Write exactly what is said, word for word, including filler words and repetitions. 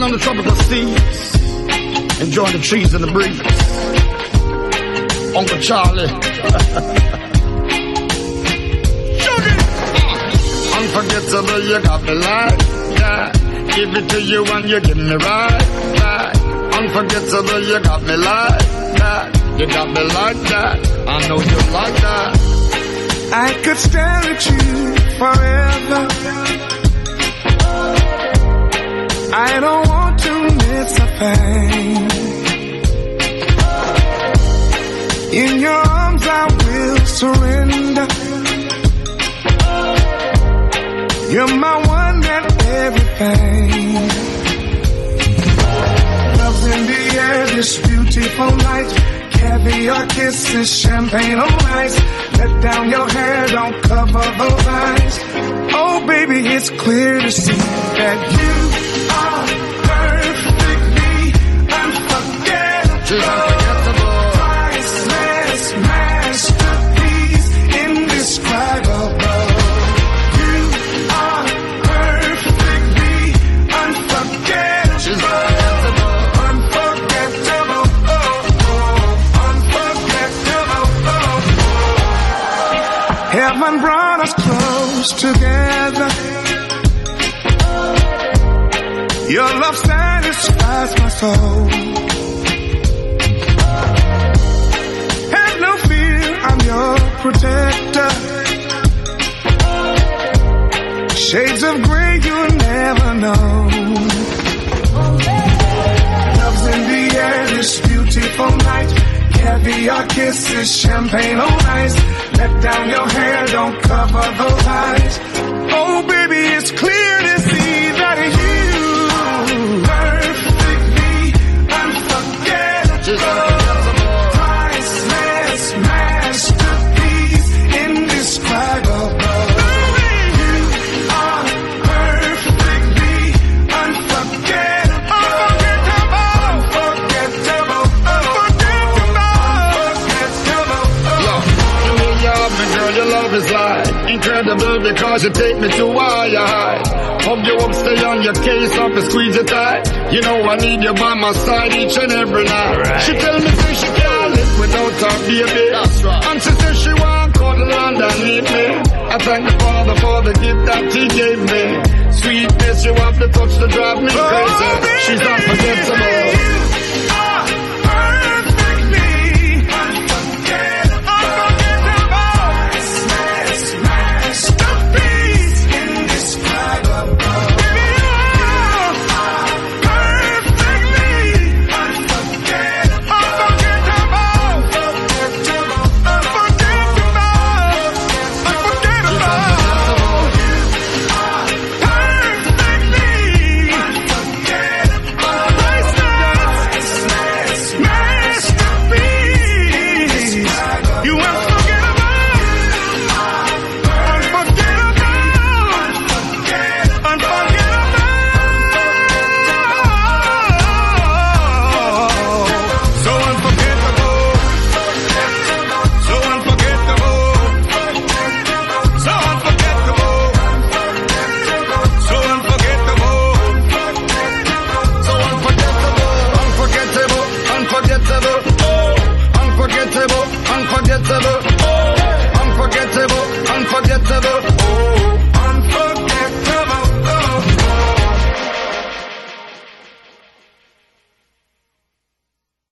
Chilling on the tropical seas, enjoying the trees and the breeze. Uncle Charlie. Unforgettable, you got me like that. Give it to you and you give me right back. Unforgettable, you got me like that. You got me like that. I know you like that. I could stare at you forever. I don't want to miss a thing. In your arms I will surrender. You're my one and everything. Love's in the air this beautiful night. Caviar kisses, champagne on ice. Let down your hair, don't cover those eyes. Oh baby, it's clear to see that you are perfectly unforgettable. Priceless masterpiece, indescribable. You are perfectly unforgettable. Unforgettable, oh, oh, unforgettable, oh. Heaven brought us close together. Your love satisfies my soul. Have no fear, I'm your protector. Shades of gray, you'll never know. Love's in the air this beautiful night. Caviar kisses, champagne on ice. Let down your hair, don't cover those eyes. Oh baby, it's clear to see that you perfectly unforgettable. Priceless masterpiece, indescribable. You are perfectly unforgettable. Unforgettable. Unforgettable. Yo, the way you have me, girl, your love is like incredible because you take me to higher heights. Hug you up, stay on your case up and squeeze it tight. You know I need you by my side each and every night. Right. She tell me say she can't live without her baby. That's right. And she says she want cuddle underneath me. I thank the Father for the gift that He gave me. Sweetness, you have the touch to drive me crazy. She's unforgettable.